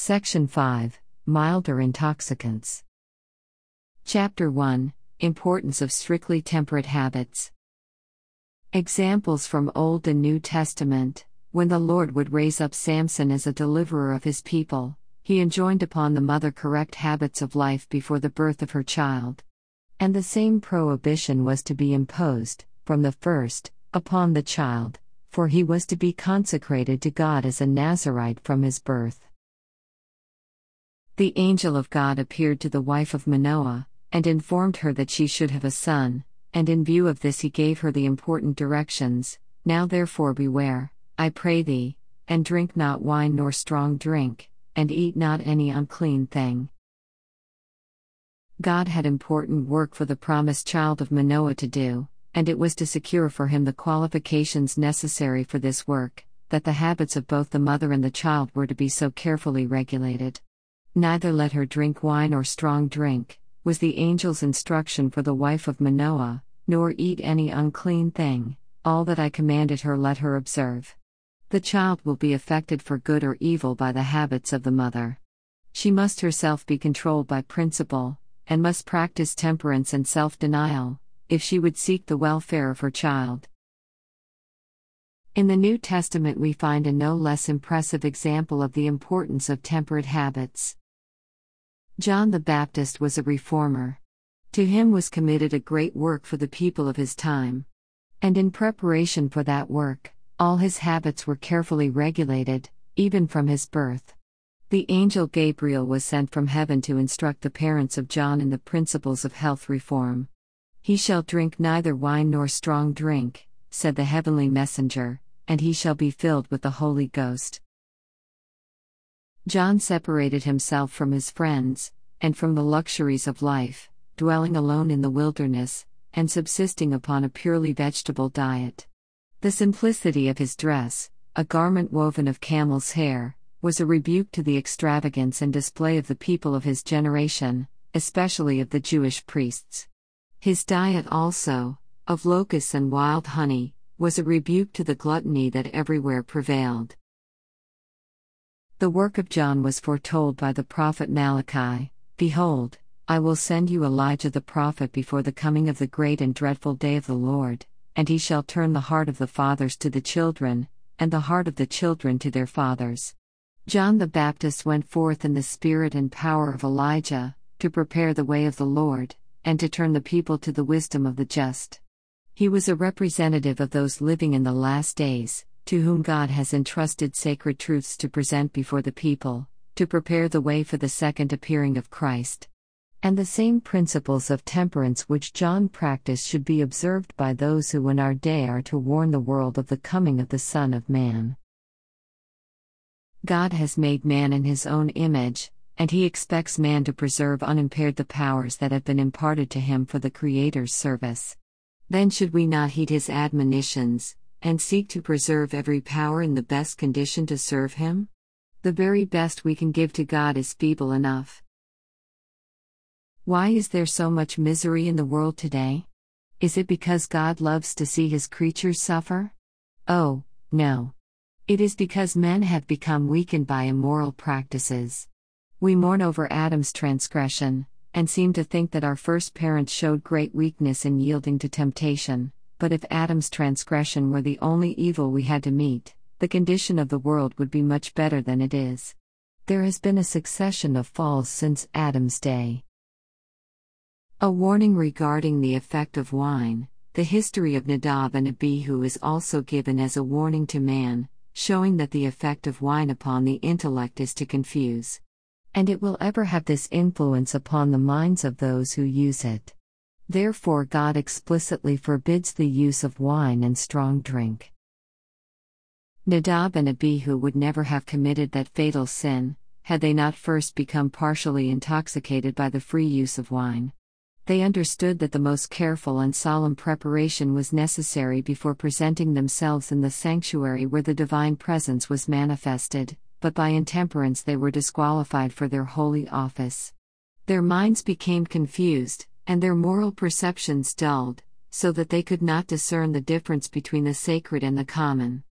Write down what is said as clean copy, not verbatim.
Section 5, Milder Intoxicants. Chapter 1, Importance of Strictly Temperate Habits. Examples from Old and New Testament. When the Lord would raise up Samson as a deliverer of his people, he enjoined upon the mother correct habits of life before the birth of her child. And the same prohibition was to be imposed, from the first, upon the child, for he was to be consecrated to God as a Nazirite from his birth. The angel of God appeared to the wife of Manoah, and informed her that she should have a son, and in view of this he gave her the important directions: Now therefore beware, I pray thee, and drink not wine nor strong drink, and eat not any unclean thing. God had important work for the promised child of Manoah to do, and it was to secure for him the qualifications necessary for this work, that the habits of both the mother and the child were to be so carefully regulated. Neither let her drink wine or strong drink, was the angel's instruction for the wife of Manoah, nor eat any unclean thing. All that I commanded her let her observe. The child will be affected for good or evil by the habits of the mother. She must herself be controlled by principle, and must practice temperance and self-denial, if she would seek the welfare of her child. In the New Testament we find a no less impressive example of the importance of temperate habits. John the Baptist was a reformer. To him was committed a great work for the people of his time. And in preparation for that work, all his habits were carefully regulated, even from his birth. The angel Gabriel was sent from heaven to instruct the parents of John in the principles of health reform. He shall drink neither wine nor strong drink, said the heavenly messenger, and he shall be filled with the Holy Ghost. John separated himself from his friends, and from the luxuries of life, dwelling alone in the wilderness, and subsisting upon a purely vegetable diet. The simplicity of his dress, a garment woven of camel's hair, was a rebuke to the extravagance and display of the people of his generation, especially of the Jewish priests. His diet also, of locusts and wild honey, was a rebuke to the gluttony that everywhere prevailed. The work of John was foretold by the prophet Malachi. Behold, I will send you Elijah the prophet before the coming of the great and dreadful day of the Lord, and he shall turn the heart of the fathers to the children, and the heart of the children to their fathers. John the Baptist went forth in the spirit and power of Elijah, to prepare the way of the Lord, and to turn the people to the wisdom of the just. He was a representative of those living in the last days, to whom God has entrusted sacred truths to present before the people, to prepare the way for the second appearing of Christ. And the same principles of temperance which John practiced should be observed by those who in our day are to warn the world of the coming of the Son of Man. God has made man in his own image, and he expects man to preserve unimpaired the powers that have been imparted to him for the Creator's service. Then should we not heed his admonitions, and seek to preserve every power in the best condition to serve him? The very best we can give to God is feeble enough. Why is there so much misery in the world today? Is it because God loves to see his creatures suffer? Oh, no. It is because men have become weakened by immoral practices. We mourn over Adam's transgression, and seem to think that our first parents showed great weakness in yielding to temptation. But if Adam's transgression were the only evil we had to meet, the condition of the world would be much better than it is. There has been a succession of falls since Adam's day. A warning regarding the effect of wine. The history of Nadab and Abihu is also given as a warning to man, showing that the effect of wine upon the intellect is to confuse. And it will ever have this influence upon the minds of those who use it. Therefore God explicitly forbids the use of wine and strong drink. Nadab and Abihu would never have committed that fatal sin, had they not first become partially intoxicated by the free use of wine. They understood that the most careful and solemn preparation was necessary before presenting themselves in the sanctuary where the divine presence was manifested, but by intemperance they were disqualified for their holy office. Their minds became confused, and their moral perceptions dulled, so that they could not discern the difference between the sacred and the common.